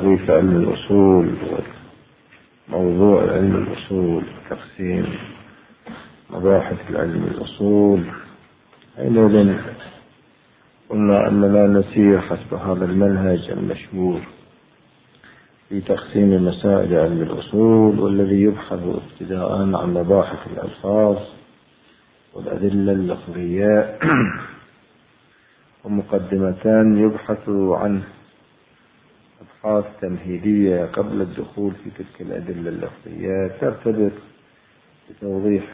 تعريف علم الأصول وموضوع علم الأصول تقسيم مباحث العلم الأصول، حينئذ قلنا أننا نسير حسب هذا المنهج المشهور في تقسيم مسائل علم الأصول، والذي يبحث ابتداء عن مباحث الألفاظ والأدلة اللفظية ومقدمتان يبحث عن أبحاث تمهيدية قبل الدخول في تلك الأدلة اللفظية ترتبط بتوضيح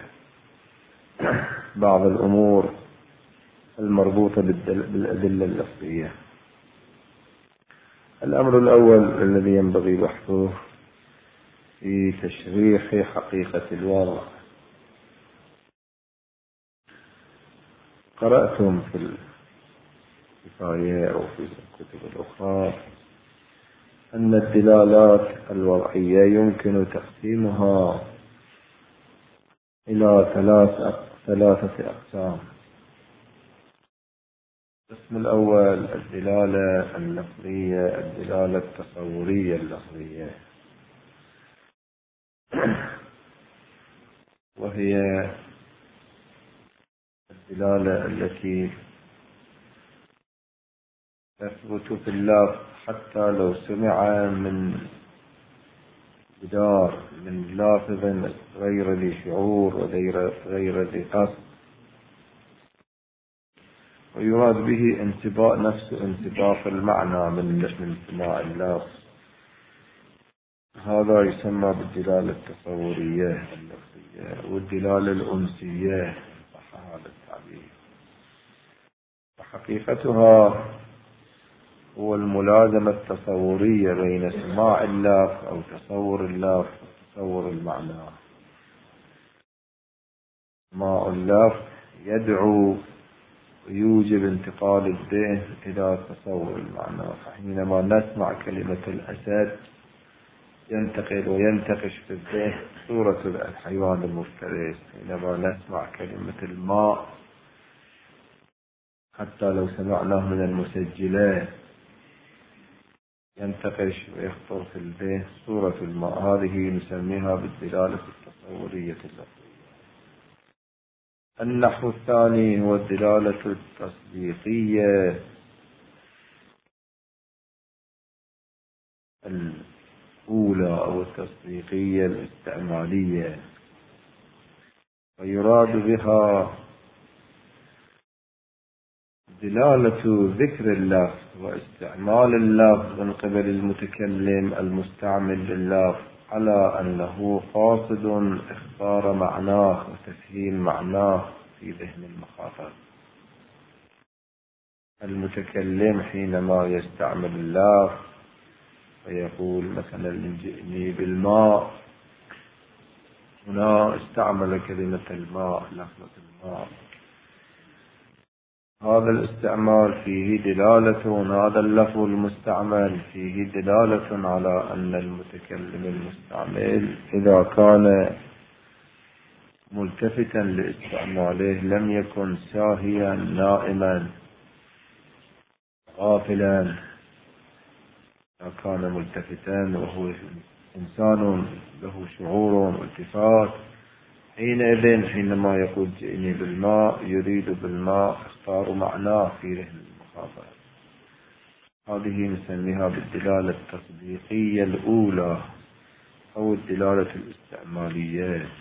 بعض الأمور المربوطة بالأدلة اللفظية. الأمر الأول الذي ينبغي بحثه في تشريح حقيقة الوضع. قرأتم في الكفاية أو في الكتب الأخرى أن الدلالات الوضعية يمكن تقسيمها إلى ثلاثة أقسام. القسم الأول الدلالة اللفظية، الدلالة التصورية اللفظية، وهي الدلالة التي تثبت في اللفظ حتى لو سمع من جدار من لافظ غير ذي شعور وغير ذي قصد، ويراد به انتباء نفس انتباق المعنى من سماع اللفظ. هذا يسمى بالدلالة التصورية اللفظية، والدلالة الأنسية صح هذا التعبير. وحقيقتها هو الملازمة التصورية بين سماع اللفظ أو تصور اللفظ وتصور المعنى. سماع اللفظ يدعو ويوجب انتقال الذهن إلى تصور المعنى، فحينما نسمع كلمة الأسد ينتقل وينتقش في الذهن صورة الحيوان المفترس. حينما نسمع كلمة الماء حتى لو سمعناه من المسجلات ينتقش ويخطر في الذهن صورة الماء. هذه نسميها بالدلالة التصورية اللفظية. النحو الثاني هو الدلالة التصديقية الأولى أو التصديقية الاستعمالية، ويراد بها دلالة ذكر اللفظ واستعمال اللفظ من قبل المتكلم المستعمل لللفظ على أنه قاصد إخبار معناه وتفهيم معناه في ذهن المخاطب. المتكلم حينما يستعمل اللفظ فيقول مثلا جئني بالماء، هنا استعمل كلمة الماء لفظة الماء. هذا الاستعمال فيه دلالة، هذا اللفظ المستعمل فيه دلالة على أن المتكلم المستعمل إذا كان ملتفتا لاستعماله لم يكن ساهيا نائما غافلا، إذا كان ملتفتا وهو إنسان له شعور والتفات، حينما يقول جئني بالماء يريد بالماء اختار معناه في ذهن المخاطب. هذه نسميها بالدلالة التصديقية الأولى أو الدلالة الاستعمالية.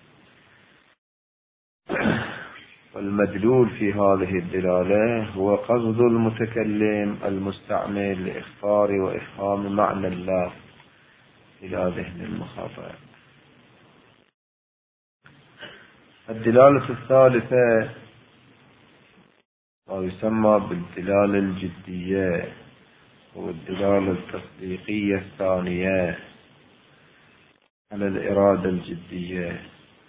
والمدلول في هذه الدلالة هو قصد المتكلم المستعمل لإخبار وإفهام معنى اللفظ إلى ذهن المخاطب. الدلالة الثالثة ما يسمى بالدلالة الجدية والدلالة التصديقية الثانية على الإرادة الجدية،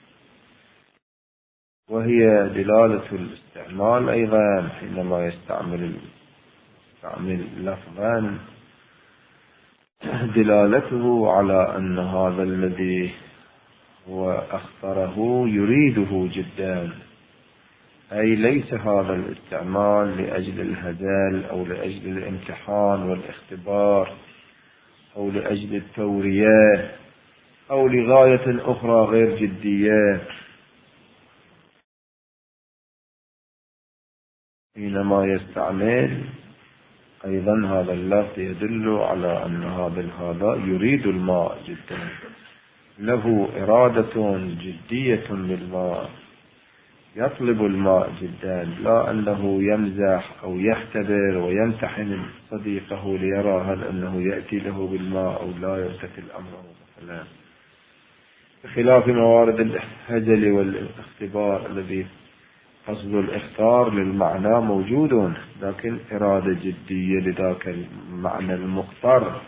وهي دلالة الاستعمال أيضا حينما يستعمل لفظا دلالته على أن هذا الذي هو أخطره يريده جدا، أي ليس هذا الاستعمال لأجل الهزل أو لأجل الامتحان والاختبار أو لأجل التورية أو لغاية أخرى غير جدية، حينما يستعمل أيضا هذا اللفظ يدل على أن هذا يريد الماء جدا، له إرادة جدية بالماء، يطلب الماء جدا، لا أنه يمزح أو يختبر ويمتحن صديقه ليرى هل أنه يأتي له بالماء أو لا يمتثل أمره مثلا، بخلاف موارد الهجل والاختبار الذي قصد الإخطار للمعنى موجود، لكن إرادة جدية لذاك المعنى المختار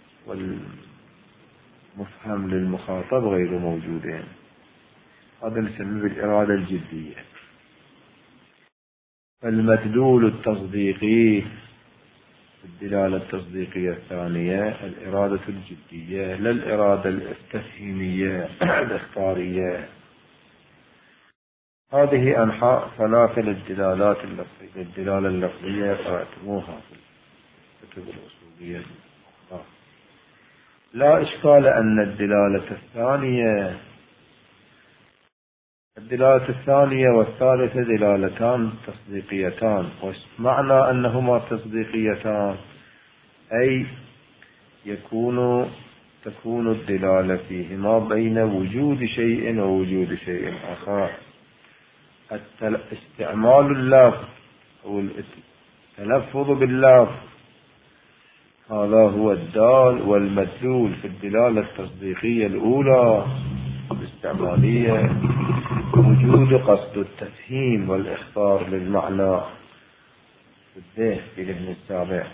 والمفهم للمخاطب غير موجودين. هذا نسميه بالإرادة الجدية. المدلول التصديقي، الدلالة التصديقية الثانية الإرادة الجدية، لا الإرادة التفهيمية الاختارية. هذه أنحاء ثلاثة للدلالات اللفظية. الدلالة اللفظية قرأتموها في الكتب الأصولية الأخرى. لا إشكال أن الدلالة الثانية والثالثة دلالتان تصديقيتان، ومعنى أنهما تصديقيتان أي تكون الدلالة فيهما بين وجود شيء ووجود شيء آخر. استعمال اللفظ أو التلفظ باللفظ هذا هو الدال والمدلول في الدلالة التصديقية الأولى الاستعمالية، وجود قصد التفهيم والإخطار للمعنى في الذهن السابع.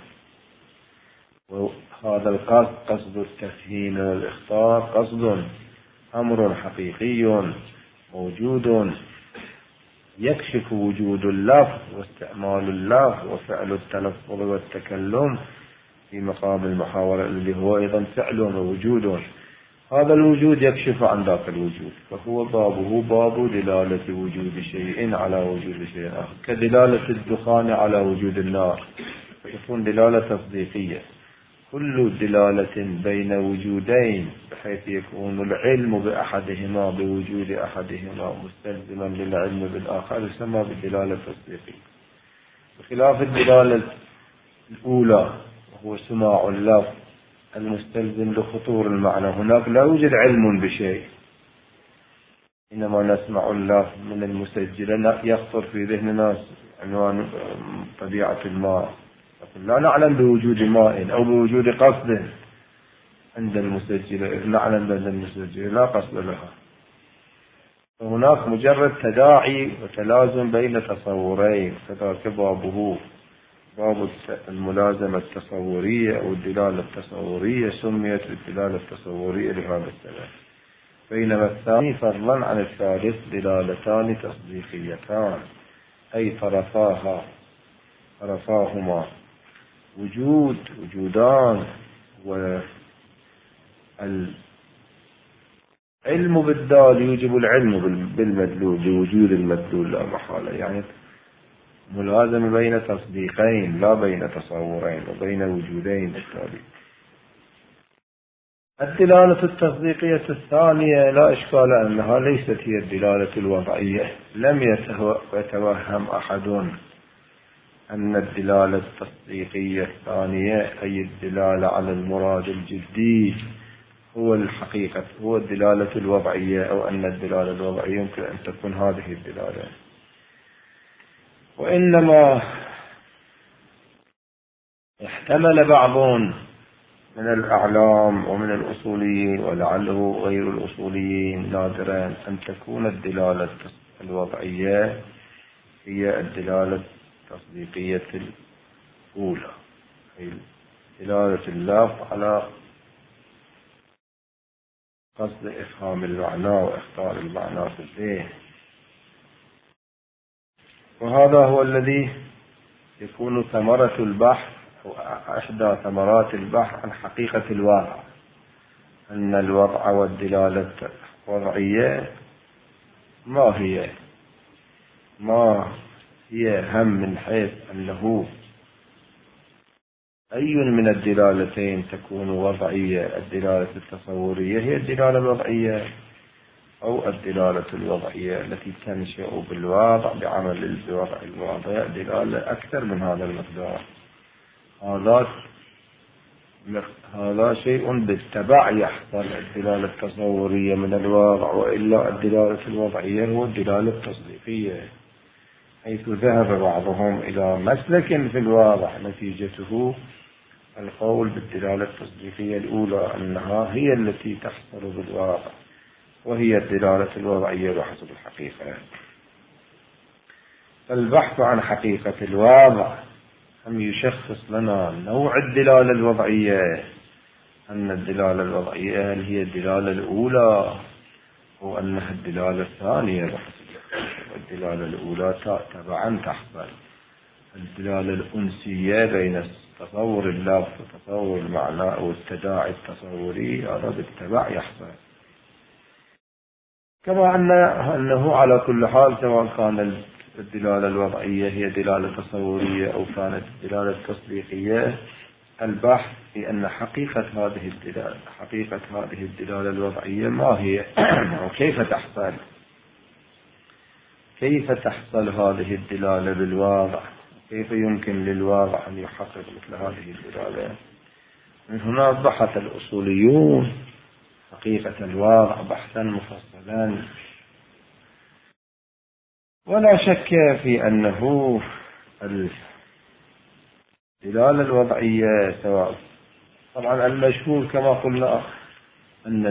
وهذا القصد قصد التفهيم والإخطار قصد أمر حقيقي موجود يكشف وجود اللفظ واستعمال اللفظ وفعل التلفظ والتكلم في مقام المحاورة اللي هو أيضا فعل ووجود. هذا الوجود يكشف عن ذاك الوجود، فهو بابه باب دلالة وجود شيء على وجود شيء آخر، كدلالة الدخان على وجود النار، فيكون دلالة تصديقية. كل دلالة بين وجودين بحيث يكون العلم بأحدهما بوجود أحدهما مستلزما للعلم بالآخر يسمى بالدلالة التصديقية، بخلاف الدلالة الأولى وهو سماع اللفظ المستلزم لخطور المعنى. هناك لا يوجد علم بشيء، إنما نسمع اللفظ من المسجل يخطر في ذهننا عنوان طبيعة الماء، لا نعلم بوجود ماء أو بوجود قصد عند المسجل، نعلم بأن المسجل لا قصد لها. فهناك مجرد تداعي وتلازم بين تصورين، فذاك بابه باب الملازمة التصورية أو الدلالة التصورية، سميت بالدلالة التصورية لهذا السبب. بينما الثاني فضلا عن الثالث دلالتان تصديقيتان، أي طرفاهما وجودان، والعلم بالدال يوجب العلم بالمدلول بوجود المدلول لا محالة، يعني ملازمة بين تصديقين لا بين تصورين وبين وجودين بالتالي. الدلالة التصديقية الثانية لا إشكال أنها ليست هي الدلالة الوضعية. لم يتوهم أحد أن الدلالة التصديقية الثانية أي الدلالة على المراد الجدي هو الحقيقة، هو الدلالة الوضعية، أو أن الدلالة الوضعية يمكن أن تكون هذه الدلالة. وإنما احتمل بعض من الأعلام ومن الأصوليين ولعله غير الأصوليين نادرا أن تكون الدلالة الوضعية هي الدلالة التصديقية الأولى، أي دلالة اللفظ على قصد إفهام المعنى وإخطار المعنى في الذهن. وهذا هو الذي يكون ثمرة البحث أو إحدى ثمرات البحث عن حقيقة الواقع، أن الوضع والدلالة الوضعية ما هي هم من حيث أنه أي من الدلالتين تكون وضعية؟ الدلالة التصورية هي الدلالة الوضعية، أو الدلالة الوضعية التي تنشأ بالواضع بعمل الوضع الواضع دلالة أكثر من هذا المقدار. هذا شيء بالتبع يحصل الدلالة التصورية من الواضع، وإلا الدلالة الوضعية هو الدلالة التصديقية، حيث ذهب بعضهم إلى مسلك في الواضع نتيجته القول بالدلالة التصديقية الأولى أنها هي التي تحصل بالواقع، وهي الدلالة الوضعية بحسب الحقيقة. فالبحث عن حقيقة الواضع أم يشخص لنا نوع الدلالة الوضعية، أن الدلالة الوضعية هل هي الدلالة الأولى أو أنها الدلالة الثانية بحسب الدلالة الأولى تبعا تحصل الدلالة الأنسية بين تصور اللفظ وتصور المعنى أو التداعي التصوري، هذا بالتبع يحصل. كما أنه على كل حال سواء كان الدلالة الوضعية هي دلالة تصورية أو كانت الدلالة التصديقية، البحث في أن حقيقة هذه الدلالة الوضعية ما هي وكيف تحصل. كيف تحصل هذه الدلالة بالواقع؟ كيف يمكن للواقع أن يحقق مثل هذه الدلالة؟ من هنا بحث الأصوليون حقيقة الواقع بحثا مفصلا. ولا شك في أنه الدلالة الوضعية سواء طبعا المشهور كما قلنا أن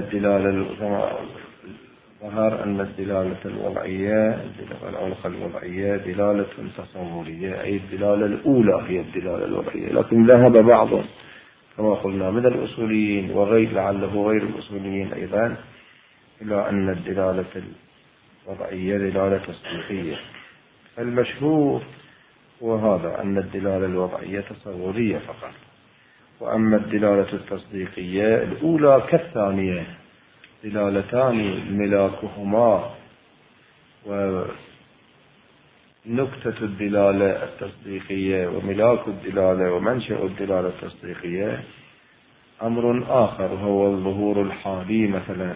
ظهر أن الدلالة الوضعية الوضعية دلالة تصورية، أي الدلالة الأولى هي الدلالة الوضعية. لكن ذهب بعض كما قلنا من الأصوليين وغير لعله غير الأصوليين أيضا إلى أن الدلالة الوضعية دلالة تصديقية. المشهور وهذا أن الدلالة الوضعية تصورية فقط، وأما الدلالة التصديقية الأولى كالثانية دلالتان ملاكهما ونكتة الدلالة التصديقية وملاك الدلالة ومنشأ الدلالة التصديقية أمر آخر، هو الظهور الحالي مثلا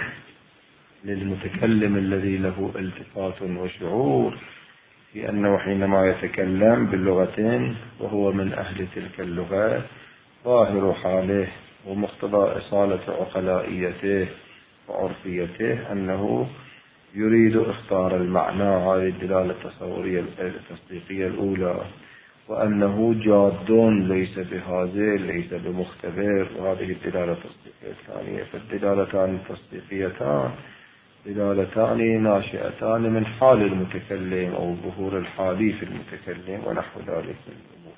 للمتكلم الذي له التفات وشعور في أنه حينما يتكلم باللغتين وهو من أهل تلك اللغة ظاهر حاله ومقتضى إصالة عقلائيته وعرفيته أنه يريد اختار المعنى، هذه الدلالة التصورية التصديقية الأولى، وأنه جاد ليس بهازل ليس بمختبر، وهذه الدلالة التصديقية الثانية. فالدلالتان التصديقيتان دلالتان ناشئتان من حال المتكلم أو الظهور الحالي في المتكلم ونحو ذلك من الأمور.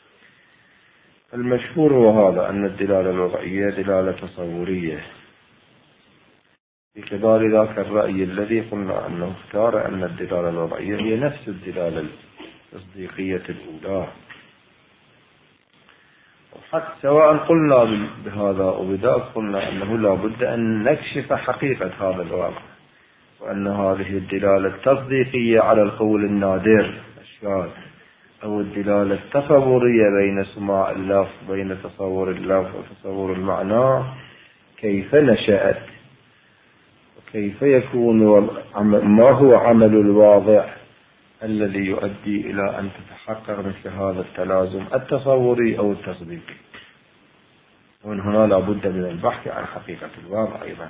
المشهور هو هذا أن الدلالة الوضعية دلالة تصورية بكبار ذاك الرأي الذي قلنا أنه اختار أن الدلالة الوضعية هي نفس الدلالة التصديقية الأولى. حتى سواء قلنا بهذا أو بذاك قلنا أنه لا بد أن نكشف حقيقة هذا الواقع، وأن هذه الدلالة التصديقية على القول النادر الشاذ أو الدلالة التصورية بين سماع اللفظ بين تصور اللفظ وتصور المعنى كيف نشأت، وكيف يكون ما هو عمل الواضع الذي يؤدي إلى أن تتحقق مثل هذا التلازم التصوري أو التصديقي. ومن هنا لا بد من البحث عن حقيقة الواقع أيضا.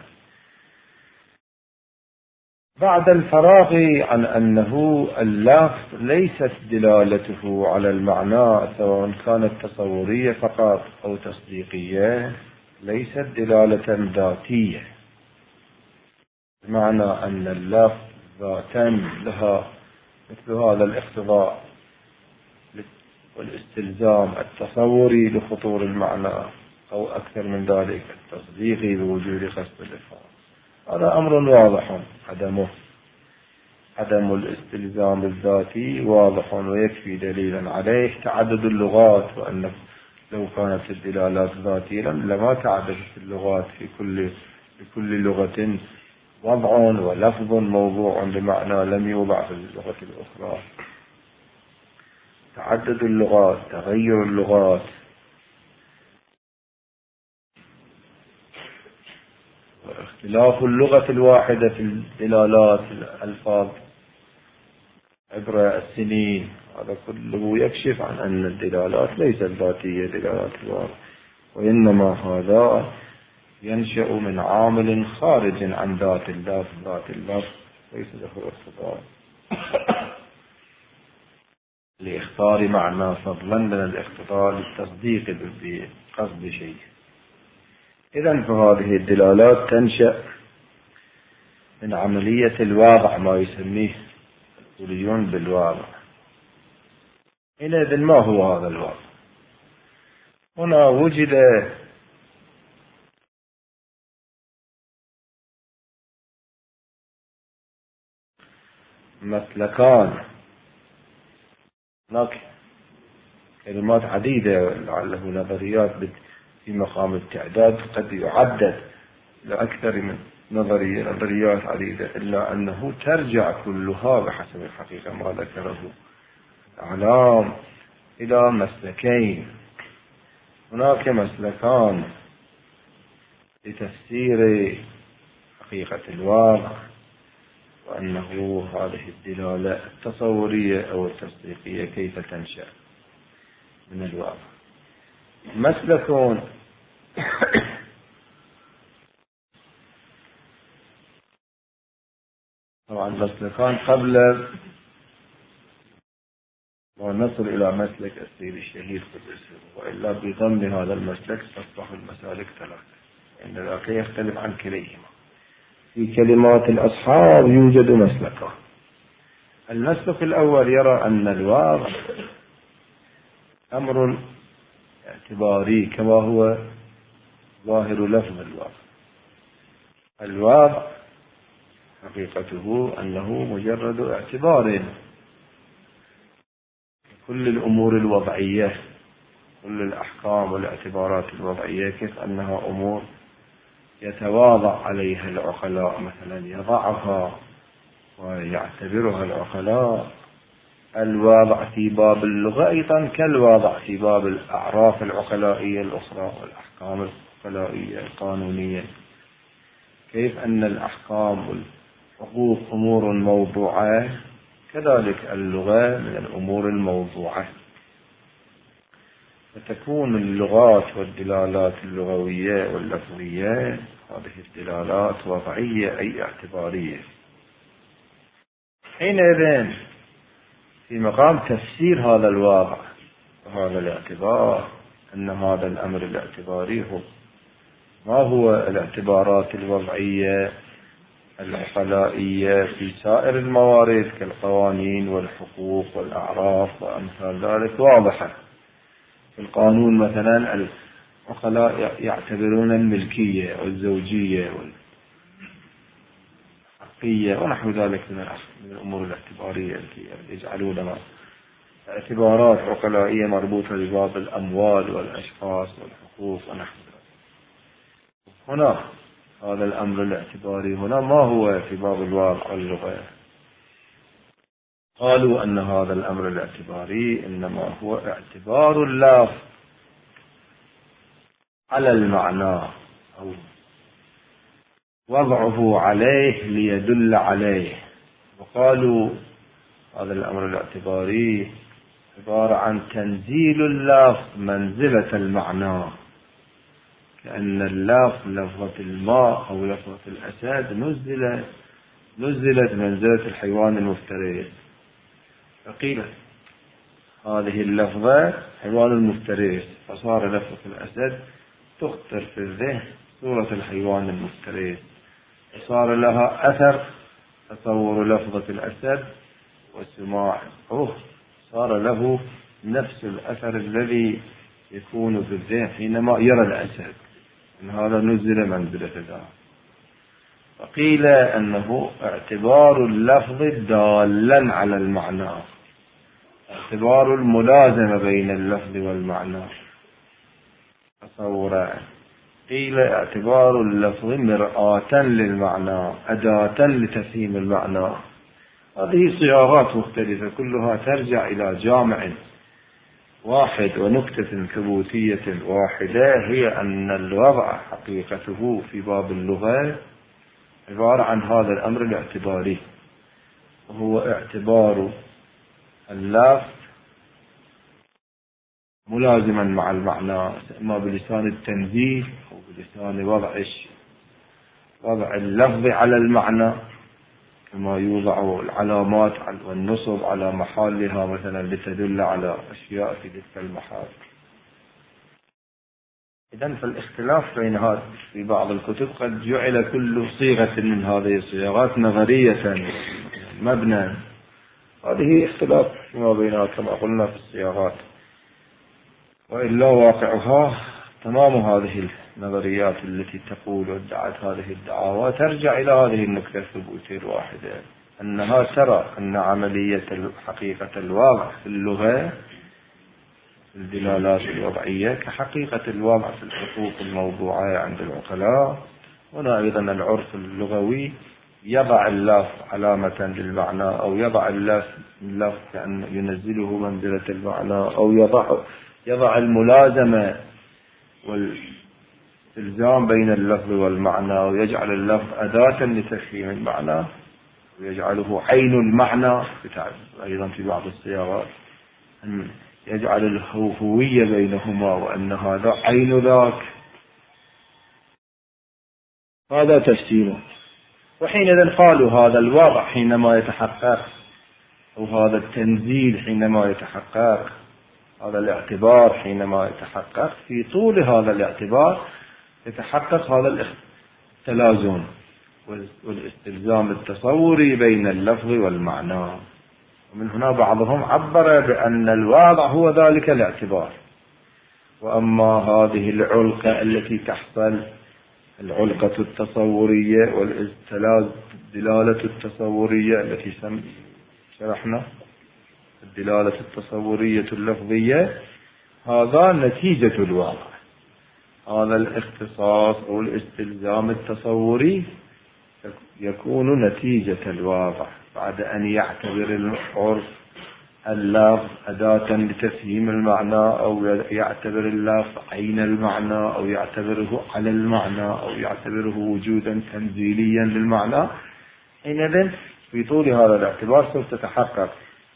بعد الفراغ عن أنه اللفظ ليست دلالته على المعنى سواء كانت تصورية فقط أو تصديقية ليست دلالة ذاتية، بمعنى أن اللفظ ذاتا لها مثل هذا الاقتضاء والاستلزام التصوري لخطور المعنى أو أكثر من ذلك التصديقي بوجود قصد الإفهام. هذا أمر واضح عدم الاستلزام الذاتي واضح ويكفي دليلا عليه تعدد اللغات، وأن لو كانت الدلالات ذاتية لما تعددت اللغات في كل لغة وضع ولفظ موضوع بمعنى لم يوضع في اللغة الأخرى. تعدد اللغات تغير اللغات واختلاف اللغة الواحدة في الدلالات الألفاظ عبر السنين، هذا كله يكشف عن أن الدلالات ليست ذاتية دلالات الواقع، وإنما هذا ينشأ من عامل خارج عن ذات اللفظ. ذات اللفظ ليس له اقتضاء لإخطار معنى فضلا من الاقتضاء للتصديق بقصد شيء. إذن فهذه الدلالات تنشأ من عملية الواقع، ما يسميه الأصوليون بالواقع. حينئذ ما هو هذا الواقع؟ هنا وجد مسلكان، هناك كلمات عديدة لعله نظريات في مقام التعداد قد يعدد لأكثر من نظريات عديدة، إلا أنه ترجع كلها بحسب الحقيقة ما ذكره الأعلام إلى مسلكين. هناك مسلكان لتفسير حقيقة الواقع، وأنه هذه الدلالة التصورية أو التصديقية كيف تنشأ من الواقع. مسلكون طبعا مسلكان قبل ما نصل إلى مسلك السيد الشهيد قدسه، وإلا بضمن هذا المسلك تصبح المسالك ثلاثة، إن ذاك يختلف عن كليهما. في كلمات الأصحاب يوجد مسلكان. المسلك الأول يرى أن الواقع أمر اعتباري كما هو ظاهر لفظ الواقع. الواقع حقيقته أنه مجرد اعتبار. كل الأمور الوضعية، كل الأحكام والاعتبارات الوضعية كيف أنها أمور يتواضع عليها العقلاء، مثلا يضعها ويعتبرها العقلاء. الواضع في باب اللغة أيضا كالواضع في باب الأعراف العقلائية الأخرى والأحكام العقلائية القانونية. كيف أن الأحكام والحقوق أمور موضوعة، كذلك اللغة من الأمور الموضوعة. فتكون اللغات والدلالات اللغوية واللفظية هذه الدلالات وضعية أي اعتبارية. حينئذ في مقام تفسير هذا الواقع وهذا الاعتبار، أن هذا الأمر الاعتباري هو ما هو الاعتبارات الوضعية العقلائية في سائر الموارد كالقوانين والحقوق والأعراف وأمثال ذلك واضحة. في القانون مثلا العقلاء يعتبرون الملكية والزوجية والحقية ونحو ذلك من الأمور الاعتبارية التي يجعلونها اعتبارات عقلائية مربوطة بباب الأموال والأشخاص والحقوق ونحو ذلك. هنا هذا الأمر الاعتباري هنا ما هو في باب الواقع واللغة؟ قالوا أن هذا الأمر الاعتباري إنما هو اعتبار اللفظ على المعنى أو وضعه عليه ليدل عليه. وقالوا هذا الأمر الاعتباري عبارة عن تنزيل اللفظ منزلة المعنى، كأن اللفظ لفظة الماء أو لفظة الأسد نزلت منزلة الحيوان المفترس. فقيل هذه اللفظة حيوان المفترس، فصار لفظة الأسد تخطر في الذهن صورة الحيوان المفترس، وصار لها أثر تصور لفظة الأسد والسماع صار له نفس الأثر الذي يكون بالذهن حينما يرى الأسد، إن هذا نزل منزلة ذلك. وقيل أنه اعتبار اللفظ دالا على المعنى، اعتبار الملازمة بين اللفظ والمعنى تصورا. قيل اعتبار اللفظ مرآة للمعنى، أداة لتفهيم المعنى. هذه صياغات مختلفة كلها ترجع إلى جامع واحد ونكتة ثبوتية واحدة، هي أن الوضع حقيقته في باب اللغة عبارة عن هذا الأمر الاعتباري، وهو اعتبار اللفظ ملازما مع المعنى، إما بلسان التنزيل أو بلسان وضع اللفظ على المعنى، كما يوضع العلامات والنصب على محلها مثلا لتدل على أشياء في تلك المحال. إذن فالاختلاف بين هذا في بعض الكتب قد جعل كل صيغة من هذه الصيغات نظرية مبنى، هذه اختلاف فيما بينها كما قلنا في الصياغات، وإلا واقعها تمام هذه النظريات التي تقول وادعت هذه الدعاوى ترجع إلى هذه النكتة الثبوتية الواحدة، أنها ترى أن عملية حقيقة الوضع في اللغة في الدلالات الوضعية كحقيقة الوضع في الحقوق الموضوعة عند العقلاء. هنا أيضا العرف اللغوي يضع اللفظ علامة للمعنى، أو يضع اللفظ كأن ينزله منزلة المعنى، أو يضع الملازمة والإلزام بين اللفظ والمعنى، ويجعل اللفظ أداة لتفهيم المعنى، ويجعله عين المعنى أيضا في بعض الصياغات، أن يجعل الهوية بينهما وأن هذا عين ذاك. هذا تفسيره. وحينئذ قالوا هذا الوضع حينما يتحقق، أو هذا التنزيل حينما يتحقق، هذا الاعتبار حينما يتحقق، في طول هذا الاعتبار يتحقق هذا التلازم والاستلزام التصوري بين اللفظ والمعنى. ومن هنا بعضهم عبر بأن الواضع هو ذلك الاعتبار، وأما هذه العلقة التي تحصل، العلقة التصورية والدلالة التصورية التي شرحنا، الدلالة التصورية اللفظية، هذا نتيجة الواقع. هذا الاختصاص أو الاستلزام التصوري يكون نتيجة الواقع بعد أن يعتبر العرف اللفظ أداة لتفهيم المعنى، أو يعتبر اللفظ عين المعنى، أو يعتبره على المعنى، أو يعتبره وجودا تنزيليا للمعنى. حينئذ في طول هذا الاعتبار سوف تتحقق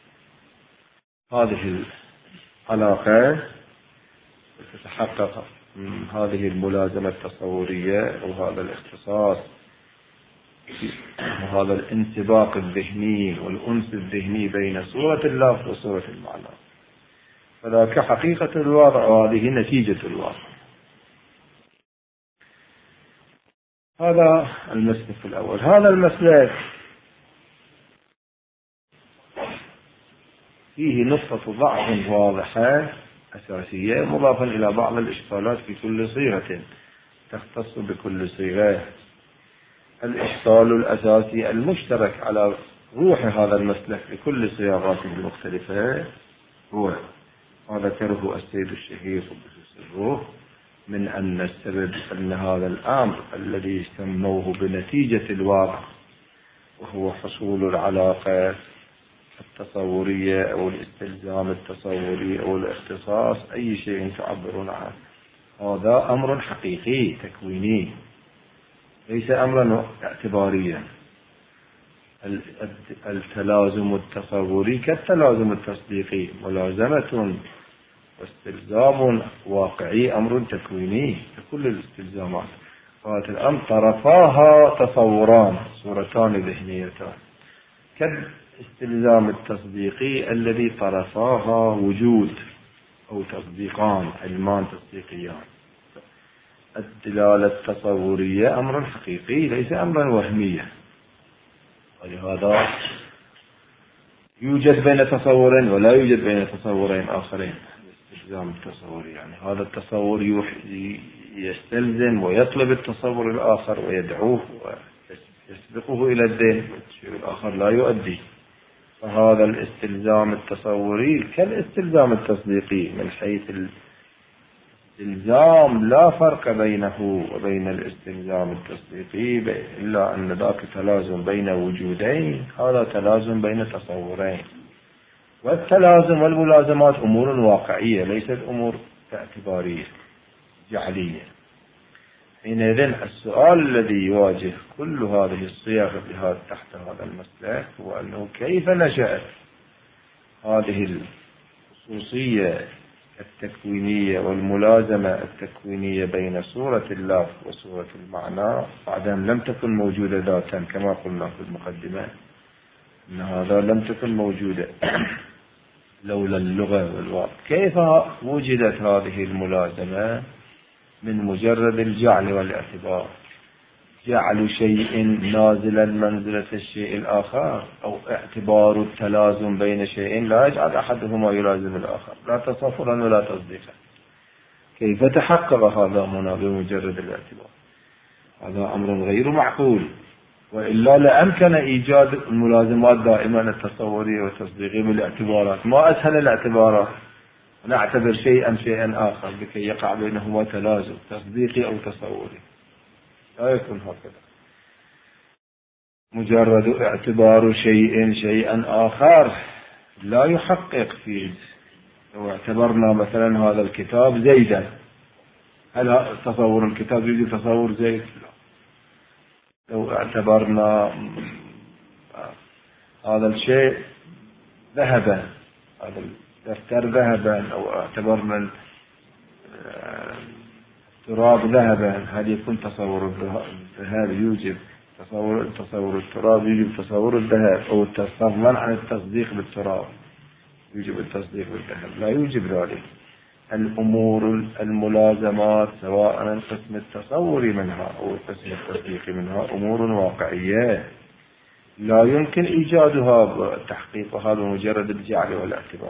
هذه العلاقة، وتتحقق هذه الملازمة التصورية، وهذا الاختصاص، وهذا الانسباق الذهني والأنس الذهني بين صورة اللفظ وصورة المعنى. فذاك حقيقة الواقع، وهذه نتيجة الواقع. هذا المسلك الأول. هذا المسلك فيه نقطة ضعف واضحة أساسية، مضافا إلى بعض الإشكالات في كل صيغة تختص بكل صيغة. الإشكال الأساسي المشترك على روح هذا المسلك لكل صياغاته المختلفة هو ما ذكره السيد الشهير قدس سره، من أن السبب أن هذا الأمر الذي سموه بنتيجة الواقع، وهو حصول العلاقة التصورية أو الاستلزام التصوري أو الاختصاص، أي شيء تعبرون عنه، هذا أمر حقيقي تكويني، ليس أمرا اعتباريا. التلازم التصوري كالتلازم التصديقي، ملازمة واستلزام واقعي، أمر تكويني ككل الاستلزامات. هذا الأمر طرفاها تصوران، صورتان ذهنيتان، كالاستلزام التصديقي الذي طرفاها وجود أو تصديقان، علمان تصديقيان. الدلالة التصورية أمر حقيقي ليس أمرا وهميا، ولهذا يوجد بين تصور ولا يوجد بين تصورين آخرين. الاستلزام التصوري يعني هذا التصور يستلزم ويطلب التصور الآخر ويدعوه ويسبقه إلى الذهن، والشيء الآخر لا يؤدي. فهذا الاستلزام التصوري كالاستلزام التصديقي من حيث الإلزام لا فرق بينه وبين الاستلزام التصديقي، إلا أن ذاك تلازم بين وجودين، هذا تلازم بين تصورين. والتلازم والملازمات أمور واقعية ليست أمور اعتبارية جعلية. حينئذ السؤال الذي يواجه كل هذه الصيغ تحت هذا المسلك هو أنه كيف نشأت هذه الخصوصية التكوينية والملازمة التكوينية بين صورة اللفظ وصورة المعنى بعدما لم تكن موجودة ذاتا كما قلنا في المقدمة أن هذا لم تكن موجودة لولا اللغة والواقع. كيف وجدت هذه الملازمة من مجرد الجعل والاعتبار؟ جعل شيء نازلا منزلة الشيء الآخر أو اعتبار التلازم بين شيئين لا يجعل أحدهما يلازم الآخر لا تصفرا ولا تصديقا. كيف تحقق هذا هنا بمجرد الاعتبار؟ هذا أمر غير معقول، وإلا لأمكن إيجاد الملازمات دائما التصورية والتصديقية بالاعتبارات. ما أسهل الاعتبارات؟ نعتبر شيئا آخر لكي يقع بينهما تلازم تصديقي أو تصوري. لا يكون هكذا. مجرد اعتبار شيئا آخر لا يحقق فيه. لو اعتبرنا مثلا هذا الكتاب زيدا، هل تصور الكتاب يجي تصور زيد؟ لا. لو اعتبرنا هذا الشيء ذهبا، هذا الدفتر ذهبا، أو اعتبرنا التراب ذهبا، هل يكون تصور الذهب يوجب تصور التراب يوجب تصور الذهب، أو التصور عن التصديق بالتراب يوجب التصديق بالذهب؟ لا يوجب ذلك. الأمور الملازمات سواء القسم التصوري منها أو القسم التصديقي منها أمور واقعية لا يمكن إيجادها تحقيقها بمجرد الجعل والاعتبار،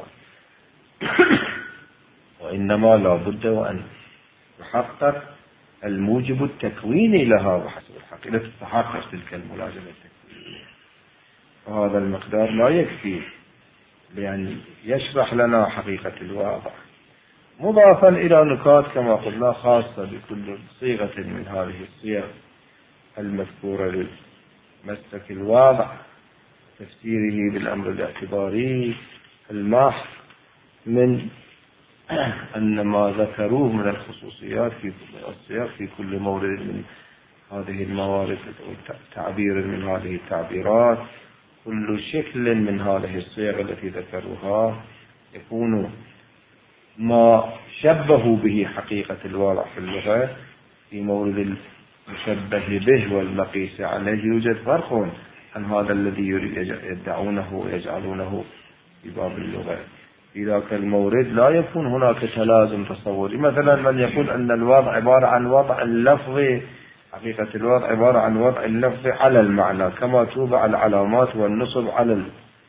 وإنما لا بد وأن يحقق الموجب التكويني لها بحسب الحقيقة تتحقق تلك الملازمة التكوينية. وهذا المقدار لا يكفي لأن يشرح لنا حقيقة الواقع، مضافا إلى نكات كما قلنا خاصة بكل صيغة من هذه الصيغ المذكورة للمسلك الواضح، تفسيره بالأمر الاعتباري المحض من أن ما ذكروه من الخصوصيات في الصيغ في كل مورد من هذه الموارد أو تعبير من هذه التعبيرات، كل شكل من هذه الصيغ التي ذكروها يكون ما شبهوا به حقيقة الواقع في اللغة في مورد المشبه به والمقيس عليه يوجد فرق عن هذا الذي يدعونه ويجعلونه في باب اللغة. في ذاك المورد لا يكون هناك تلازم تصوري. مثلا من يقول أن الوضع عبارة عن وضع اللفظ، حقيقة الوضع عبارة عن وضع اللفظ على المعنى كما توضع العلامات والنصب على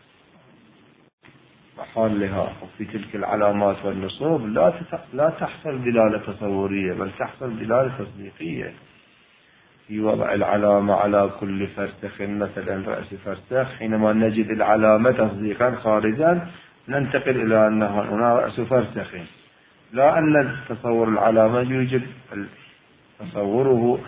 محلها، وفي تلك العلامات والنصوب لا تحصل دلالة تصورية بل تحصل دلالة تصديقية. في وضع العلامة على كل فرسخ مثلا رأس فرسخ، حينما نجد العلامة تصديقا خارجا ننتقل إلى أن هنا رأس فرسخ، لا أن تصور العلامة يوجد تصوره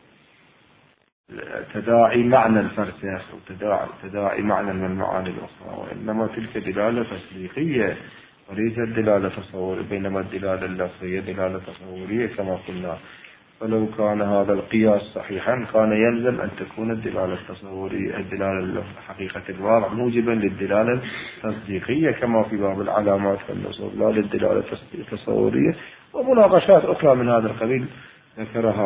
تداعي معنى الفرسخ وتداعي معنى من المعاني الأخرى، وإنما تلك دلالة تصديقية وليست دلالة تصورية، بينما الدلالة اللفظية دلالة تصورية كما قلنا. فلو كان هذا القياس صحيحا كان يلزم أن تكون الدلالة التصورية الدلالة حقيقة الواقع موجبا للدلالة التصديقية كما في باب العلامات والنصوص، لا للدلالة التصورية. ومناقشات أخرى من هذا القبيل ذكرها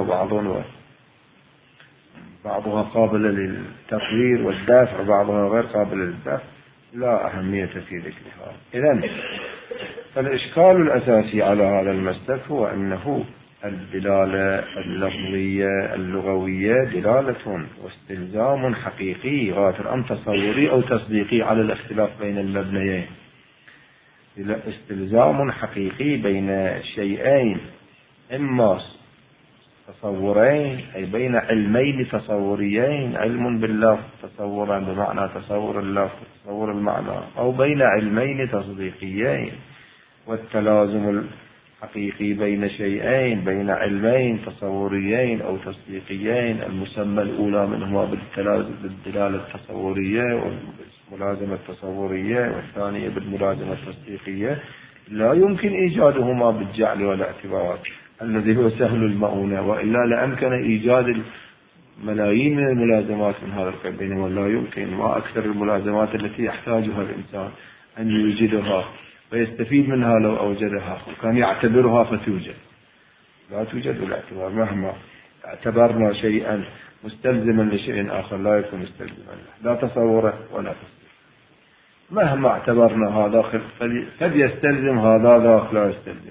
بعضها قابلة للتقرير والدافع وبعضها غير قابلة للدافع، لا أهمية في ذكرها. إذن فالإشكال الأساسي على هذا المسلك هو أنه الدلالة اللفظية اللغوية دلالة واستلزام حقيقي غاية الأمر تصوري أو تصديقي على الاختلاف بين المبنيين، استلزام حقيقي بين شيئين إما تصورين أي بين علمين تصوريين، علم باللفظ تصورا بمعنى تصور اللفظ تصور المعنى، أو بين علمين تصديقيين. والتلازم الحقيقي بين شيئين بين علمين تصوريين أو تصديقيين المسمى الأولى منهما بالدلالة التصورية بالملازمة التصورية والثانية بالملازمة التصديقية، لا يمكن إيجادهما بالجعل والاعتبار الذي هو سهل المؤونة، وإلا لأمكن إيجاد ملايين من الملازمات من هذا القبيل، بينما لا يمكن. ما أكثر الملازمات التي يحتاجها الإنسان أن يوجدها ويستفيد منها لو أوجدها وكان يعتبرها فتوجد. لا توجد بالاعتبار، مهما اعتبرنا شيئا مستلزما لشيء آخر لا يكون مستلزما له، لا تصوره ولا تصديق. مهما اعتبرنا هذا قد يستلزم هذا ذاك لا يستلزم.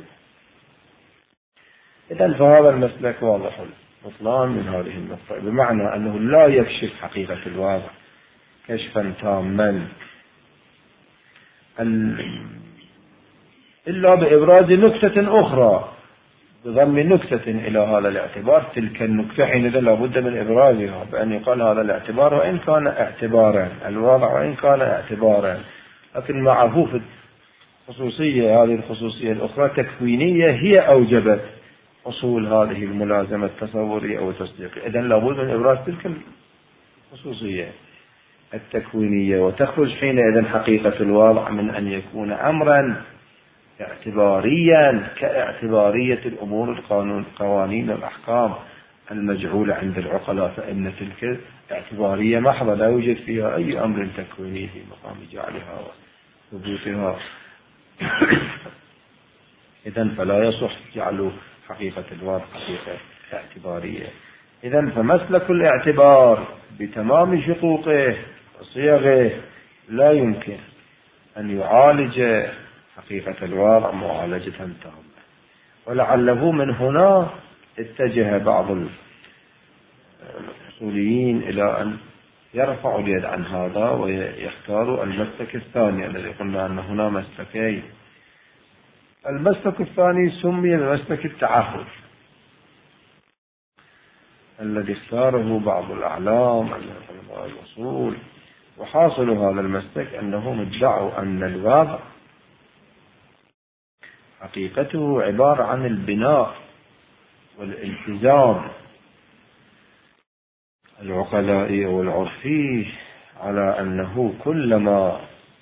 إذن فهذا المسلك واضح بطلان من هذه النقطة، بمعنى أنه لا يكشف حقيقة الواقع كشفا تاما إلا بإبراز نكتة أخرى، بضم نكتة إلى هذا الاعتبار. تلك النكتة حينئذ لابد من إبرازها بأن يقال هذا الاعتبار وإن كان اعتبارا، الواقع وإن كان اعتبارا، لكن معه في الخصوصية، هذه الخصوصية الأخرى تكوينية هي أوجبت حصول هذه الملازمة التصورية أو التصديقية. إذن لابد من إبراز تلك الخصوصية التكوينية، وتخرج حينئذ حقيقة الواقع من أن يكون أمرا اعتباريا كاعتبارية الأمور القوانين الأحكام المجعولة عند العقلاء، فإن تلك اعتبارية محضة لا يوجد فيها أي أمر تكويني في مقام جعلها وثبوتها. إذن فلا يصح جعل حقيقة الواقع حقيقة اعتبارية. إذن فمسلك الاعتبار بتمام شقوقه وصيغه لا يمكن أن يعالج حقيقة الواقع معالجة تامة، ولعله من هنا اتجه بعض الأصوليين إلى أن يرفعوا اليد عن هذا ويختاروا المسلك الثاني الذي قلنا أن هنا مسلكين. المسلك الثاني سمي بمسلك التعهد، الذي اختاره بعض الأعلام علماء الأصول. وحاصل هذا المسلك أنهم ادعوا أن الواقع حقيقته عبارة عن البناء والالتزام العقلائي والعرفي على أنه كلما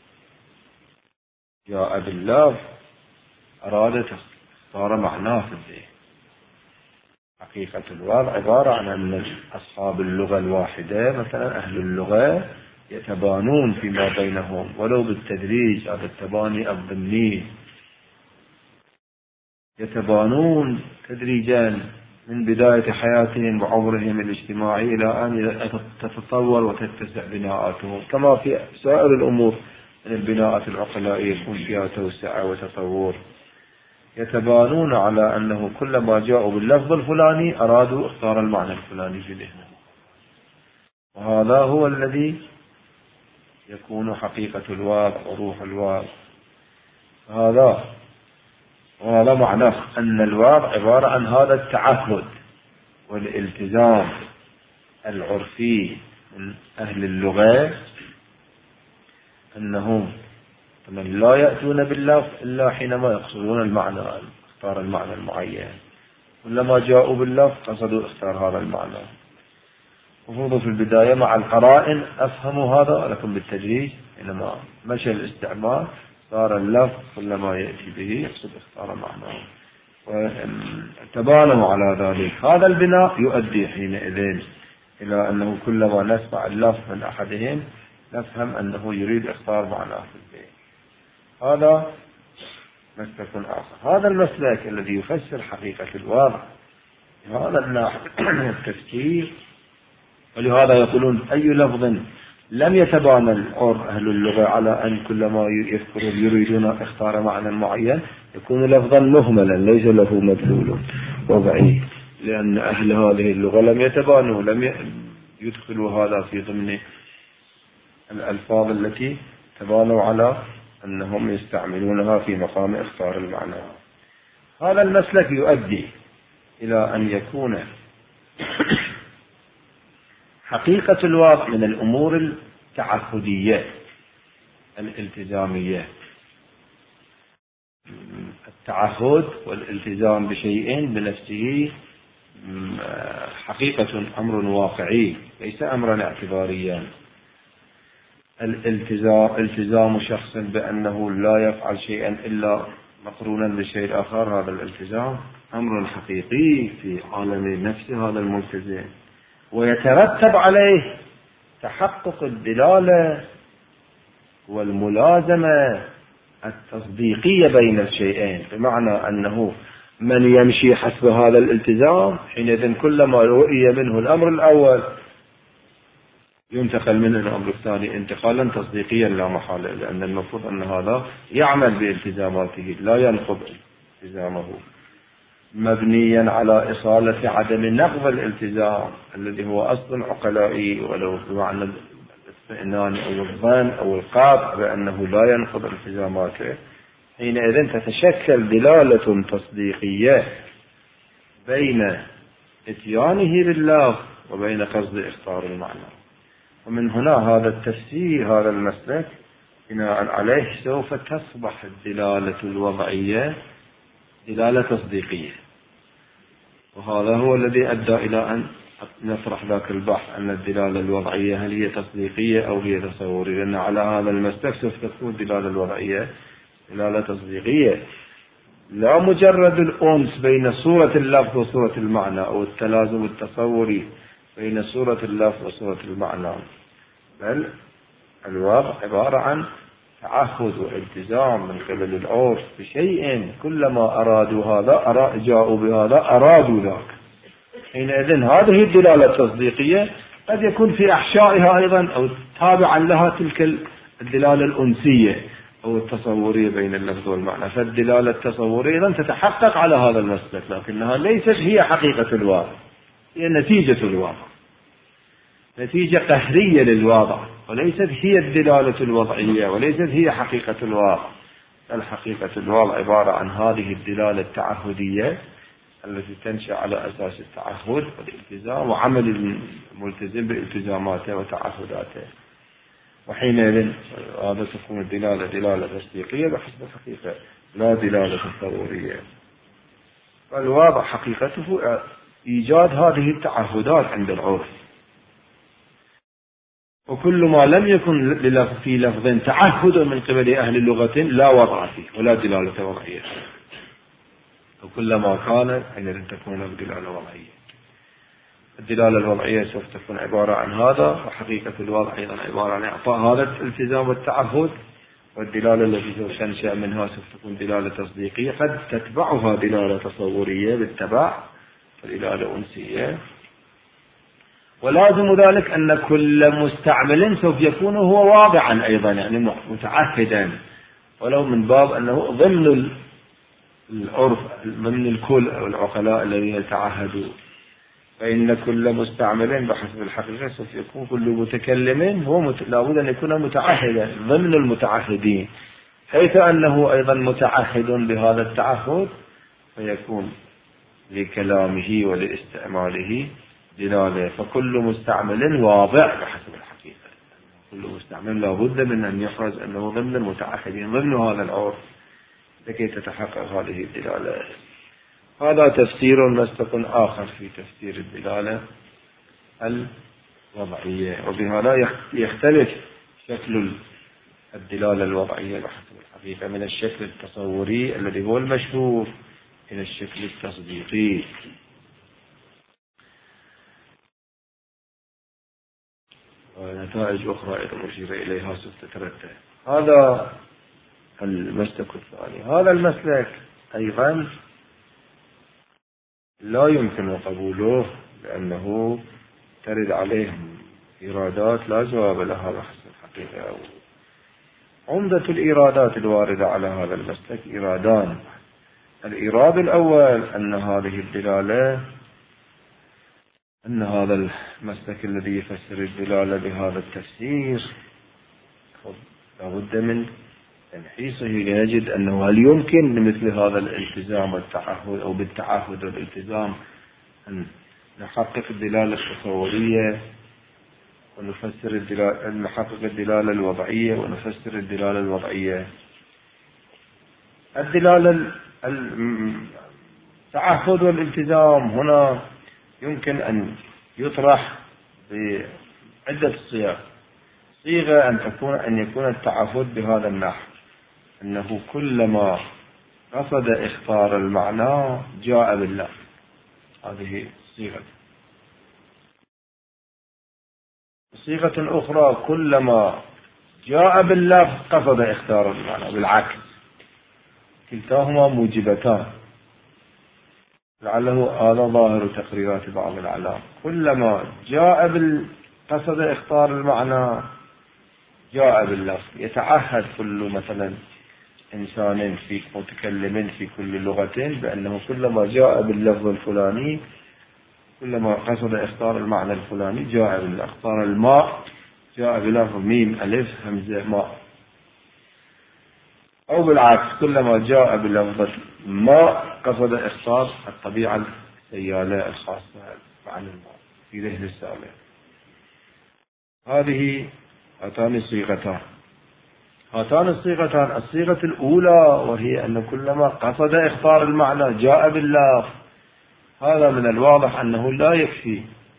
جاء باللفظ أراد اختار معناه في الذهن. حقيقة الواقع عبارة عن أن أصحاب اللغة الواحدة مثلا أهل اللغة يتبانون فيما بينهم ولو بالتدريج، هذا التباني الضمني، يتبانون تدريجا من بداية حياتهم وعمرهم الاجتماعي إلى أن تتطور وتتسع بناءاتهم، كما في سائر الأمور من البناءات العقلائية يكون فيها توسعة وتطور. يتبانون على أنه كلما جاءوا باللفظ الفلاني أرادوا اختار المعنى الفلاني في ذهنهم، وهذا هو الذي يكون حقيقة الواقع وروح الواقع. وهذا معناه أن الواقع عبارة عن هذا التعهد والالتزام العرفي من أهل اللغة، أنهم من لا يأتون باللفظ إلا حينما يقصدون المعنى، اختار المعنى المعين، كلما جاءوا باللفظ قصدوا اختار هذا المعنى. وفرضوا في البداية مع القرائن أفهموا هذا، لكن بالتدريج حينما مشى الاستعمال صار اللفظ كلما يأتي به يقصد اختار معناه، وتبانوا على ذلك. هذا البناء يؤدي حينئذ إلى أنه كلما نسمع اللفظ من أحدهم نفهم أنه يريد اختار معناه في البيت. هذا مسلك آخر. هذا المسلك الذي يفسر حقيقة الواقع هذا النوع من التفسير، ولهذا يقولون أي لفظ لم يتبانى أهل اللغة على أن كلما يذكرون يريدون اختار معنى معين يكون لفظا مهملا ليس له مدلول وضعي، لأن أهل هذه اللغة لم يتبانوا، لم يدخلوا هذا في ضمن الألفاظ التي تبانوا على أنهم يستعملونها في مقام اختار المعنى. هذا المسلك يؤدي إلى أن يكون حقيقة الواقع من الأمور التعهدية الالتزامية. التعهد والالتزام بشيء بنفسه حقيقة أمر واقعي ليس أمرا اعتباريا. التزام شخص بأنه لا يفعل شيئا إلا مقرونا بشيء آخر، هذا الالتزام أمر حقيقي في عالم نفس هذا الملتزم، ويترتب عليه تحقق الدلالة والملازمة التصديقية بين الشيئين، بمعنى أنه من يمشي حسب هذا الالتزام حينئذ كلما رؤي منه الأمر الأول ينتقل منه الأمر الثاني انتقالا تصديقيا لا محالة، لأن المفروض أن هذا يعمل بالتزاماته لا ينقض التزامه، مبنيا على إصالة عدم نقض الالتزام الذي هو أصل عقلائي، ولو بمعنى الاطمئنان أو الظن أو القاطع بأنه لا ينقض التزاماته، حينئذ تتشكل دلالة تصديقية بين اتيانه لله وبين قصد إخطار المعنى. ومن هنا هذا التفسير، هذا المسلك بناء عليه سوف تصبح الدلالة الوضعية دلالة تصديقية، وهذا هو الذي أدى إلى أن نطرح ذاك البحث أن الدلالة الوضعية هل هي تصديقية أو هي تصورية، لأن على هذا المسلك سوف تكون الدلالة الوضعية دلالة تصديقية، لا مجرد الأنس بين صورة اللفظ وصورة المعنى أو التلازم التصوري بين صورة اللفظ وصورة المعنى، بل الوضع عبارة عن تعهد والتزام من قبل العرف بشيء، كلما أرادوا هذا جاءوا بهذا أرادوا ذاك، حينئذ هذه الدلالة التصديقية قد يكون في أحشائها أيضا أو تابعا لها تلك الدلالة الأنسية أو التصورية بين اللفظ والمعنى، فالدلالة التصورية إذن تتحقق على هذا المسلك، لكنها ليست هي حقيقة الواقع، هي نتيجة الواقع، نتيجة قهرية للواقع، وليست هي الدلالة الوضعية، وليست هي حقيقة الواقع. الحقيقة الواقع عبارة عن هذه الدلالة التعهدية التي تنشأ على أساس التعهد والالتزام وعمل الملتزم بالتزاماته وتعهداته، وحينئذ هذا تكون الدلالة دلالة تصديقية بحسب الحقيقة لا دلالة تصورية. فالواقع حقيقته إيجاد هذه التعهدات عند العرف، وكل ما لم يكن في لفظ تعهد من قبل أهل اللغة لا وضع فيه ولا دلالة وضعية، وكلما كان حينئذ تكون الدلالة وضعية. الدلالة الوضعية سوف تكون عبارة عن هذا، وحقيقة الوضع أيضا عبارة عن إعطاء هذا الالتزام والتعهد، والدلالة التي سوف تنشأ منها سوف تكون دلالة تصديقية قد تتبعها دلالة تصورية بالتبع، والدلالة أنسية، ولازم ذلك أن كل مستعمل سوف يكون هو واضعا أيضا، يعني متعهدا، ولو من باب أنه ضمن العرف ضمن الكل أو العقلاء الذين يتعهدوا، فإن كل مستعمل بحسب الحقيقة سوف يكون كل متكلم هو لابد أن يكون متعهدا ضمن المتعهدين، حيث أنه أيضا متعهد بهذا التعهد، فيكون لكلامه ولاستعماله دلالة، فكل مستعمل واضع بحسب الحقيقة، كل مستعمل لابد من أن يحرز أنه ضمن المتعهدين ضمن هذا العرف لكي تتحقق هذه الدلالة. هذا تفسير مسلك آخر في تفسير الدلالة الوضعية، وبهذا يختلف شكل الدلالة الوضعية بحسب الحقيقة من الشكل التصوري الذي هو المشهور إلى الشكل التصديقي. ونتائج أخرى إذا أشير إليها سوف تترتب. هذا المسلك الثاني. هذا المسلك أيضا لا يمكن قبوله لأنه ترد عليه إيرادات لا جواب لها بحسب الحقيقة. عمدة الإيرادات الواردة على هذا المسلك إيرادان. الإيراد الأول أن هذه الدلالة، أن هذا المسلك الذي يفسر الدلالة بهذا التفسير لابد من تمحيصه لنجد أنه هل يمكن لمثل هذا الالتزام والتعهد أو بالتعهد والالتزام أن نحقق الدلالة التصورية ونفسر الدلالة، نحقق الدلالة الوضعية ونفسر الدلالة الوضعية. الدلالة التعهد والالتزام هنا يمكن أن يطرح بعدة صيغ. الصيغة أن يكون التعهد بهذا النحو، أنه كلما قصد إخطار المعنى جاء باللفظ. هذه صيغة. صيغة أخرى كلما جاء باللفظ قصد إخطار المعنى، بالعكس، كلتاهما موجبتان، لعله هذا ظاهر تقريرات بعض الأعلام. كلما جاء قصد إخطار المعنى جاء باللفظ. يتعهد كل مثلا إنسان في متكلم في كل لغة بأنه كلما جاء باللفظ الفلاني، كلما قصد إخطار المعنى الفلاني جاء باللفظ. اختار الماء جاء بلفظ ميم ألف همزة ماء. أو بالعكس، كلما جاء بلفظ ماء قصد إخطار الطبيعة السيالة الخاصة معنى الماء في ذهن السامع. هاتان الصيغتان. هاتان الصيغتان، الصيغة الأولى وهي أن كلما قصد إخطار المعنى جاء باللفظ، هذا من الواضح أنه لا يكفي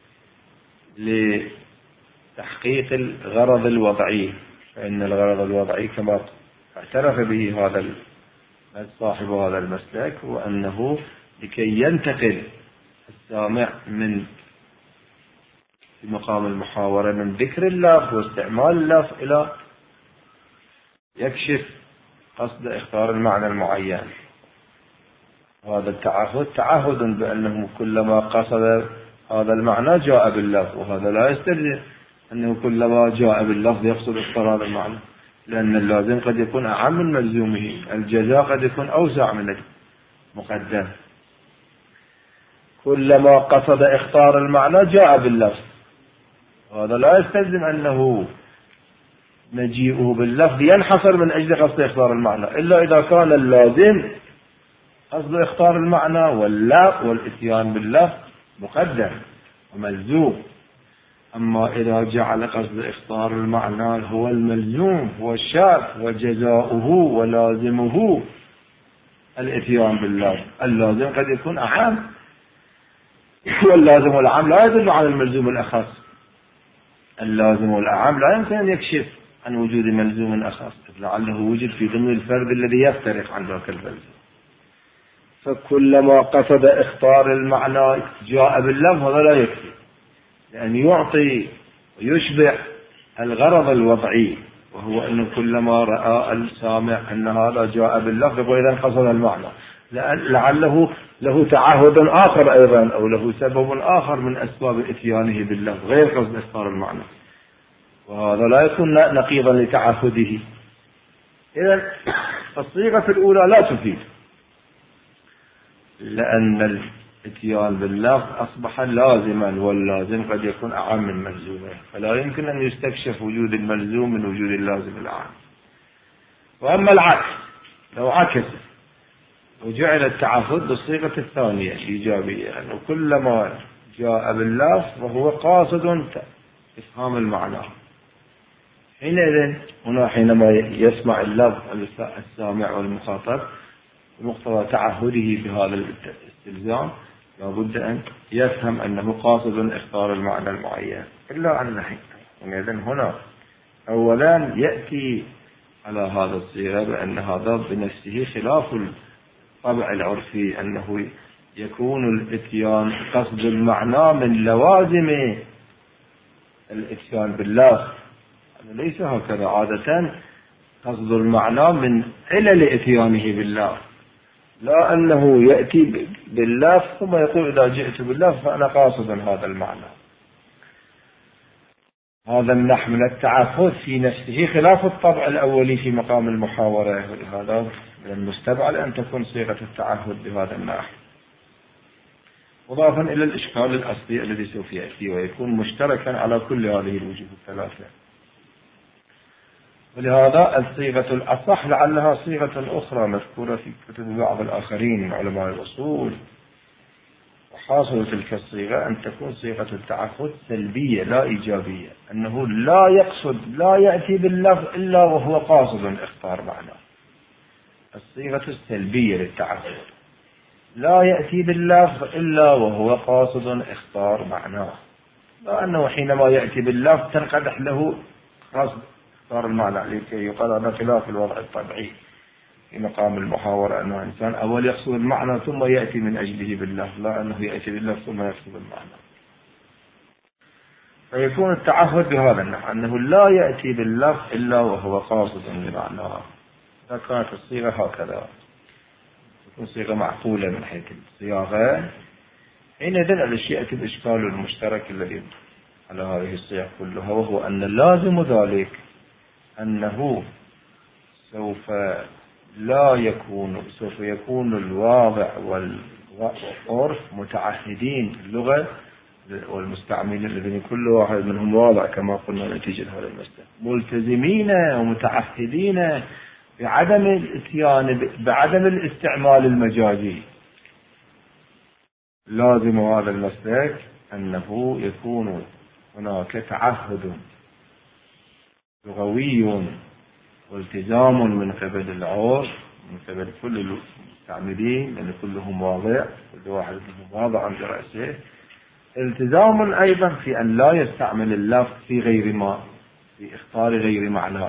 لتحقيق الغرض الوضعي، فإن الغرض الوضعي كما اعترف به هذا صاحب هذا المسلك، وأنه لكي ينتقل السامع من في مقام المحاورة من ذكر اللفظ واستعمال اللفظ إلى يكشف قصد إخطار المعنى المعين. هذا التعهد تعهد بأنه كلما قصد هذا المعنى جاء باللفظ، وهذا لا يستلزم أنه كلما جاء باللفظ يقصد إخطار هذا المعنى، لأن اللازم قد يكون أعم من ملزومه، الجزاء قد يكون أوسع من المقدم. كلما قصد إخطار المعنى جاء باللفظ، هذا لا يستلزم أنه مجيئه باللفظ ينحصر من أجل قصد إخطار المعنى، إلا إذا كان اللازم قصد إخطار المعنى والإتيان باللفظ مقدم وملزوم. أما إذا جعل قصد إخطار المعنى هو الملزوم هو الشرط وجزاؤه ولازمه الإتيان باللفظ، اللازم قد يكون أعم، واللازم والأعم لا يدل على الملزوم الأخص. اللازم والأعم لا يمكن أن يكشف عن وجود ملزوم أخص، لعله وجد في ضمن الفرد الذي يفترق عن ذاك الملزوم. فكلما قصد إخطار المعنى جاء باللفظ، هذا لا يكفي، لأن يعطي ويشبع الغرض الوضعي، وهو أنه كلما رأى السامع أن هذا جاء باللفظ وإذا قصد المعنى، لعله له تعهد آخر أيضا، أو له سبب آخر من أسباب إتيانه باللفظ غير قصد إخطار المعنى، وهذا لا يكون نقيضا لتعهده. إذن الصيغة الأولى لا تفيد، لأن الاتيان باللفظ أصبح لازما، واللازم قد يكون أعم من ملزومه، فلا يمكن أن يستكشف وجود الملزوم من وجود اللازم الأعم. وأما العكس، لو عكس وجعل التعهد بالصيغة الثانية الإيجابية، أنه كلما جاء باللفظ وهو قاصد إفهام المعنى، حينئذ هنا حينما يسمع اللفظ السامع والمخاطب بمقتضى تعهده بهذا الاستلزام لابد أن يفهم أنه قاصد إخطار المعنى المعين، إلا أن إذن هنا أولا يأتي على هذا الصيغة بأن هذا بنفسه خلاف الطبع العرفي، أنه يكون الإتيان قصد المعنى من لوازم الإتيان باللفظ، ليس هكذا. عادة قصد المعنى من علل إتيانه باللفظ، لا أنه يأتي باللفظ ثم يقول إذا جئت باللفظ فأنا قاصد هذا المعنى. هذا النحو من التعهد في نفسه خلاف الطبع الأولي في مقام المحاورة، ولهذا من المستبعد أن تكون صيغة التعهد بهذا النحو، مضافا إلى الإشكال الأصلي الذي سوف يأتي ويكون مشتركا على كل هذه الوجوه الثلاثة. ولهذا الصيغة الأصح لعلها صيغة أخرى مذكورة في كتب بعض الآخرين من علماء الأصول، وحاصل تلك الصيغة أن تكون صيغة التعهد سلبية لا إيجابية، أنه لا يأتي باللفظ إلا وهو قاصد إخطار معناه. الصيغة السلبية للتعهد لا يأتي باللفظ إلا وهو قاصد إخطار معناه، لأنه حينما يأتي باللفظ تنقدح له قصد اختار المعنى لكي يقال هذا خلاف الوضع الطبيعي في مقام المحاورة، أنه إنسان أول يقصد المعنى ثم يأتي من أجله باللفظ، لا أنه يأتي باللفظ ثم يقصد المعنى. فيكون التعهد بهذا النحو أنه لا يأتي باللفظ إلا وهو قاصد لمعناه. إذا كانت الصيغة هكذا تكون صيغة معقولة من حيث الصياغة، حينئذ الأشياء الإشكال المشترك الذي على هذه الصيغ كلها، وهو أن لازم ذلك أنه سوف يكون الواضع والعرف متعهدين، اللغة والمستعملين الذين كل واحد منهم واضع كما قلنا نتيجة هذا المسألة ملتزمين ومتعهدين بعدم الاتيان بعدم الاستعمال المجازي. لازم هذا المسلك أنه يكون هناك تعهد لغوي والتزام من قبل العرف من قبل كل المستعملين، لأن كلهم واضع، كل واحد منهم واضع عند رأسه، التزام أيضا في أن لا يستعمل اللفظ في إخطار غير معناه،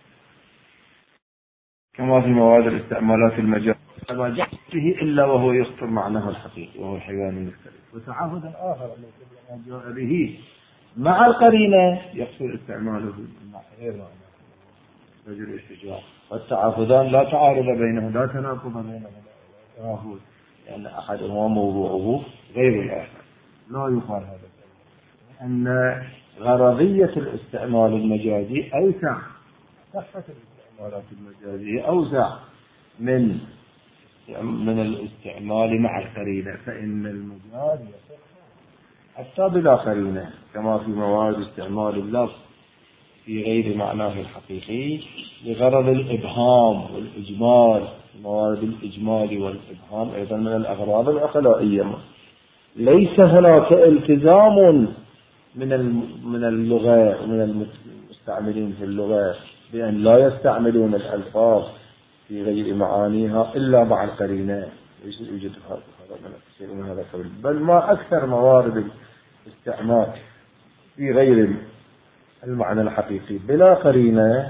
كما في مواد الاستعمالات المجازية ما جاء به إلا وهو يخطر معناه الحقيقي وهو الحيوان المختلف. وتعهد آخر الذي جاء به مع القرينة يقصد استعماله غير معناه رجل الشجاع. والتعهدان لا تعارض بينهما، لا تناقض بينهما، تعهد لأن أحدهما موضوعه غير الآخر، لا يقال هذا، أن غرضية الاستعمال المجازي أوسع، صحة الاستعمالات المجازية أوسع من الاستعمال مع القرينة، فإن المجاز يصح حتى بلا قرينة، كما في مواد استعمال اللفظ في غير معناه الحقيقي لغرض الإبهام والإجمال. مواد الإجمال والإبهام أيضا من الأغراض العقلائية. ليس هناك التزام من اللغة ومن المستعملين في اللغة بأن لا يستعملون الألفاظ في غير معانيها إلا مع القرينة، ليس يوجد شيء من هذا القبيل، بل ما أكثر موارد الاستعمال في غير المعنى الحقيقي بلا قرينة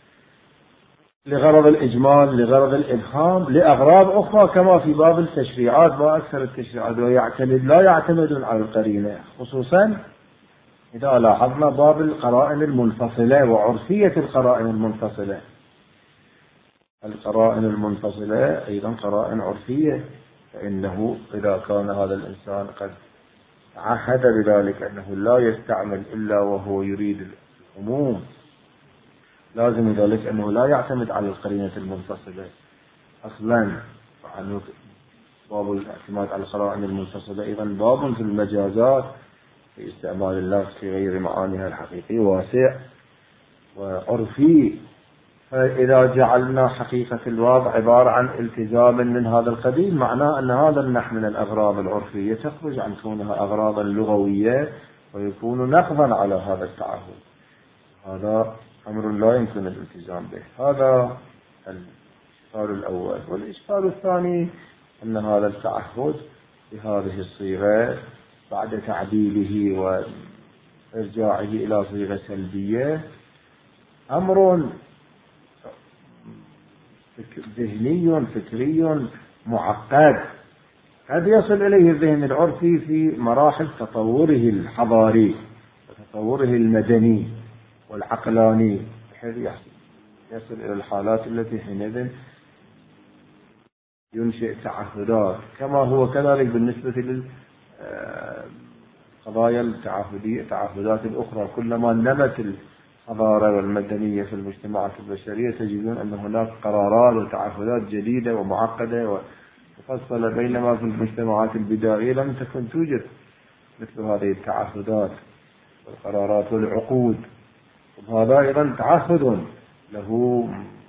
لغرض الإجمال، لغرض الإبهام، لأغراض أخرى، كما في باب التشريعات. ما أكثر التشريعات لا يعتمدون على القرينة، خصوصا إذا لاحظنا باب القرائن المنفصلة وعرفية القرائن المنفصلة. القرائن المنفصلة أيضا قرائن عرفية، فإنه إذا كان هذا الإنسان قد عهد بذلك أنه لا يستعمل إلا وهو يريد العموم، لازم ذلك أنه لا يعتمد على القرينة المنفصلة أصلا. باب الاعتماد على القرائن المنفصلة أيضا باب في المجازات في استعمال اللفظ في غير معانيها الحقيقي واسع وعرفي. فإذا جعلنا حقيقة الوضع عبارة عن التزام من هذا القبيل، معناه أن هذا النحو من الأغراض العرفية تخرج عن كونها أغراضا لغوية ويكون نقضا على هذا التعهد. هذا أمر لا يمكن الالتزام به. هذا الإشكال الأول. والإشكال الثاني أن هذا التعهد بهذه الصيغة بعد تعديله وإرجاعه إلى صيغة سلبية أمر ذهني فكري معقد، قد يصل إليه الذهن العرفي في مراحل تطوره الحضاري وتطوره المدني والعقلاني، بحيث يصل إلى الحالات التي حينئذ ينشئ تعهدات، كما هو كذلك بالنسبة للقضايا التعهدات الأخرى. كلما نمت الحضارة والمدنية في المجتمعات البشرية تجدون أن هناك قرارات وتعهدات جديدة ومعقدة ومفصلة، بينما في المجتمعات البدائية لم تكن توجد مثل هذه التعهدات والقرارات والعقود. وهذا أيضا تعهد له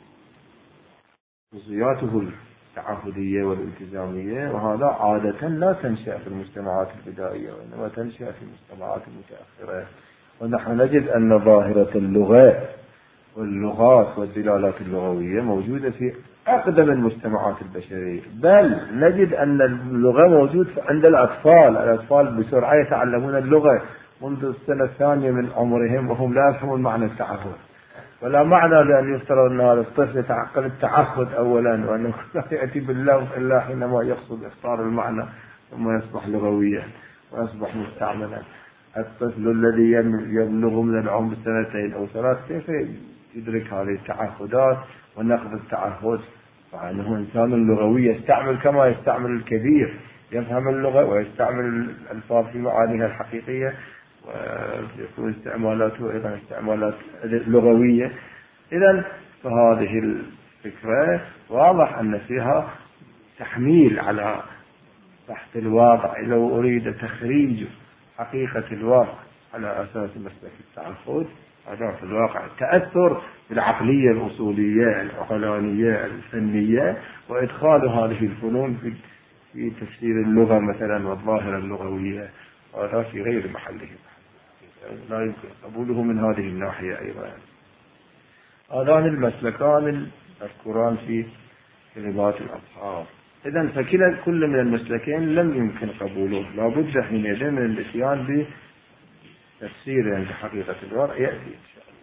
خصوصياته التعهدية والالتزامية، وهذا عادة لا تنشأ في المجتمعات البدائية وإنما تنشأ في المجتمعات المتأخرة. ونحن نجد أن ظاهرة اللغة واللغات والدلالات اللغوية موجودة في أقدم المجتمعات البشرية، بل نجد أن اللغة موجود عند الأطفال بسرعة يتعلمون اللغة منذ السنة الثانية من عمرهم وهم لا يفهمون معنى التعهد. ولا معنى لأن يفترض أن هذا الطفل يتعقل التعهد أولا، وأنه لا يأتي باللفظ إلا حينما يقصد إخطار المعنى ثم يصبح لغويا ويصبح مستعملا. الطفل الذي يبلغ من العمر 2 أو 3 كيف يدرك هذه التعهدات ونقض التعهد؟ فإنه إنسان لغوي يستعمل كما يستعمل الكبير، يفهم اللغة ويستعمل الألفاظ في معانيها الحقيقية، ويكون استعمالاته أيضا استعمالات لغوية. إذن فهذه الفكرة واضح أن فيها تحميل على بحث الواقع. لو أريد تخريج حقيقة الواقع على أساس مسلك التعهد، هذا في الواقع التأثر بالعقلية الأصولية العقلانية الفنية، وإدخال هذه الفنون في تفسير اللغة مثلا والظاهرة اللغوية، وهذا في غير محله، لا يمكن قبوله من هذه الناحية أيضا. هذان المسلكان المذكوران في كلمات الأصحاب. إذن فكلا كل من المسلكين لم يمكن قبوله، لا بد حينئذ من الاتيان بتفسير عند حقيقة الواقع يأتي إن شاء الله.